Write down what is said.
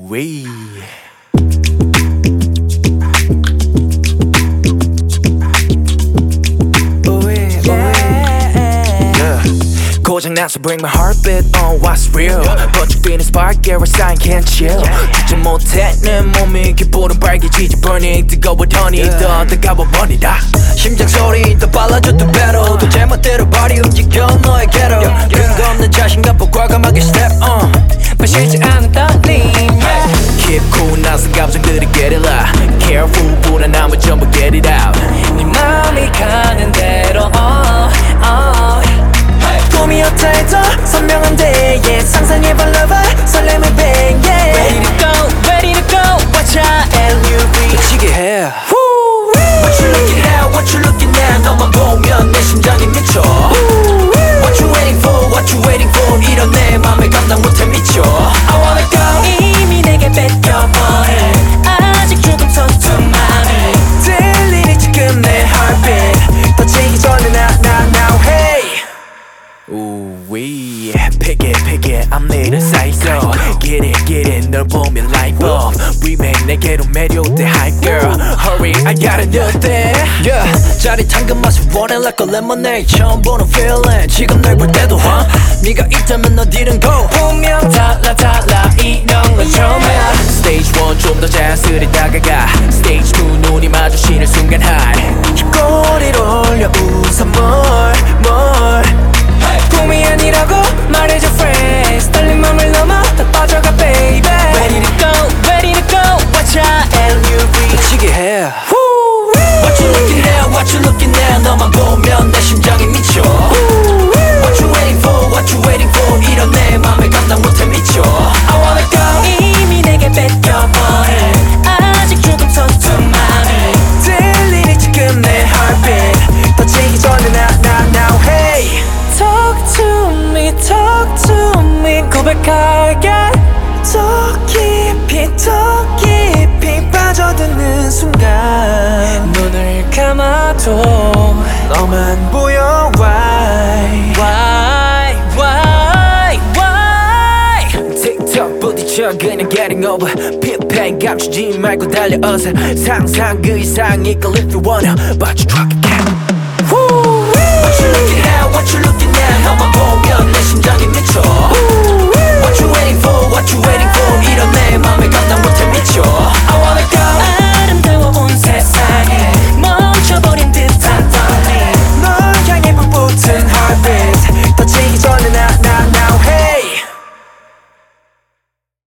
웨이. 고장나서 bring my heartbeat on what's real. 버쩍 spark, yeah, sign can't chill. 듣지 못해 내 몸이 기분은 빨개지지 burning 뜨거워더니 더 뜨거워 버리다. 심장 소리 더 빨라져 더 better. 또 제멋대로 발이 움직여 너에게로. 근거 없는 자신감과 과감하게 step on. 마시지 않은 떨림. Keep cool 나선 감정들이 get it loud. Careful 불안함을 전부 get it out. 네 맘이 가는 대로 꿈이었다 해도 선명한데 yeah. 상상해봐 lover 설렘을 bang yeah. Ready to go, ready to go Watch out LUV 미치게 해 What you looking at, what you looking at 너만 보면 내 심장이 미쳐 What you waiting for, what you waiting for 이런 내 맘을 감당 못해 미쳐 I wanna go 이미 내게 뺏겨버린 아직 조금 서툰 맘이 들리니 지금 내 heartbeat 터지기 전에 now hey 우위 pick it I'm needing psycho get it 널 보면 light bulb remake 내게로 매료돼 high girl hurry I got a new thing yeah 짜릿한 그 맛을 원해 like a lemonade 처음 보는 feeling 지금 널 볼 때도 네가 있다면 어디든 go 분명 달라 이런 건 처음이야 stage 1 좀 더 자연스레 다가가 stage 2 눈이 마주치는 순간 high 꼬리를 올려 웃어 more 꿈이 아니라고 말해줘 friends 떨린 맘을 넘어 다 빠져가 baby Ready to go watch out LUV 미치게 해 What you looking at what you looking at 너만 보면 내 심장이 미쳐 What you waiting for what you waiting for 이런 내 맘을 감당 못해 미쳐 I wanna go 이미 내게 뺏겨버린 아직 조금 서툰 맘이 들리니 지금 내 heartbeat 터지기 전에 now hey Talk to me 고백할게 더 깊이 빠져드는 순간 눈을 감아도 너만 보여 Why 틱톡 부딪혀 그냥 getting over pitpain 감추지 말고 달려 어서 상상 그 이상 이끌 if you wanna But you drop it What you looking at what you looking at 너만 보면 내 심장이 미쳐 What you waiting for what you